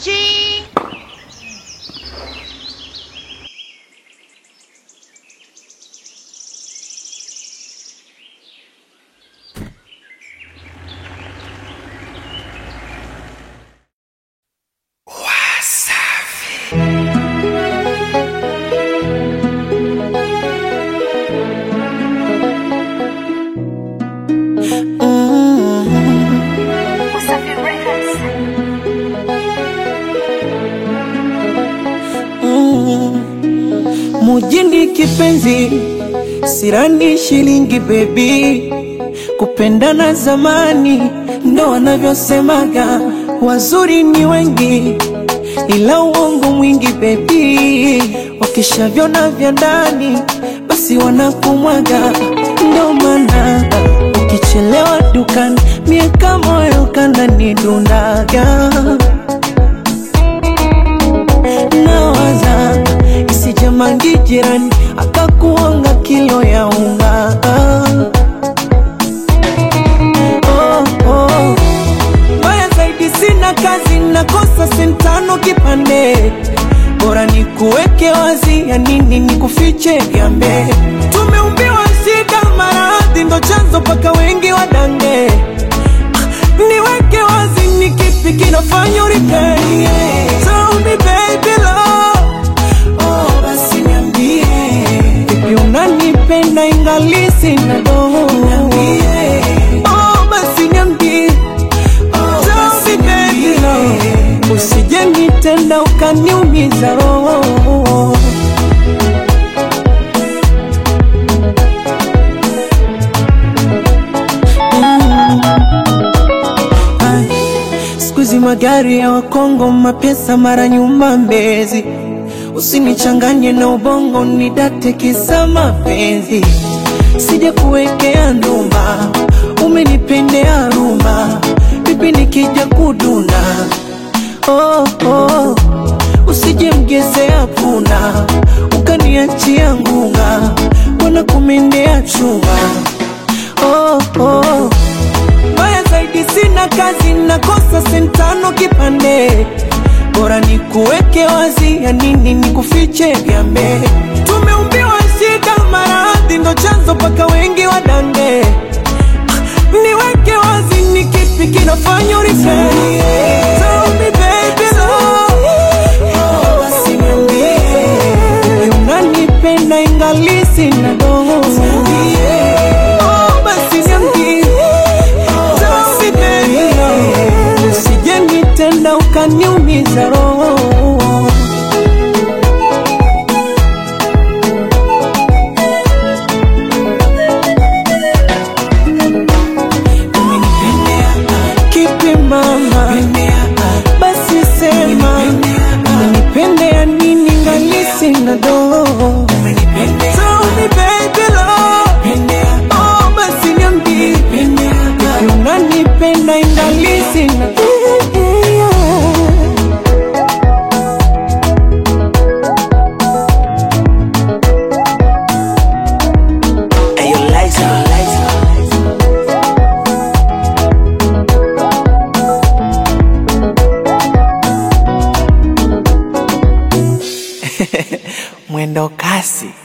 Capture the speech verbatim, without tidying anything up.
G. Mujini kipenzi, sirani shilingi baby. Kupendana zamani, ndo wanavyosemaga. Wazuri ni wengi, ila uongo mwingi baby. Wakishavyona vya ndani, basi wanakumwaga. Ndo maana, ukichelewa dukani, miaka moyo kananidundaga. Nawaza isijamangi jirani akakuonga kilo ya unga. Oh, oh. Baya zaidi sina kazi, nakosa sentano kipande. Bora ni kuweke wazi, ya nini ni kufiche gambe. Tumeumbiwa shida maradhi, ndo chanzo paka wengi wadange. Niweke wazi, ni kipi kinafanya uripende. Tell me baby love, oh basi niambie. Vipi unanipenda ingali sina doho. Niambie, oh basi niambie. Oh, tell me baby love, usije nitenda ukaniumiza roho. Magari ya Wakongo, mapesa mara nyuma Mbezi. Usinichanganye na ubongo, nidate kisa mapenzi. Sija kuwekea ndumba, umenipendea rumba. Bibi nikija kuduna, oh oh. Usije mgezea puna, ukaniachia ngunga. Wana kumendea chuma, oh oh. Baya zaidi sina kazi, nakosa sentano kipande. Bora ni kuweke wazi, ya nini ni kufiche gambe. Tumeumbiwa shida maradhi, ndo chanzo paka wengi wadange. Niweke wazi, ni kipi kinafanya uripende. Tell me baby love, oh basi niambie. Unanipenda ingali sina doho. Oh basi niambie. Usije nitenda ukaniumiza roho. Kipi mama, basi sema. Umenipendea nini ngali sina doho. Tell me baby love, oh basi niambie. Unanipenda ingali sina doho. Mwendo kasi.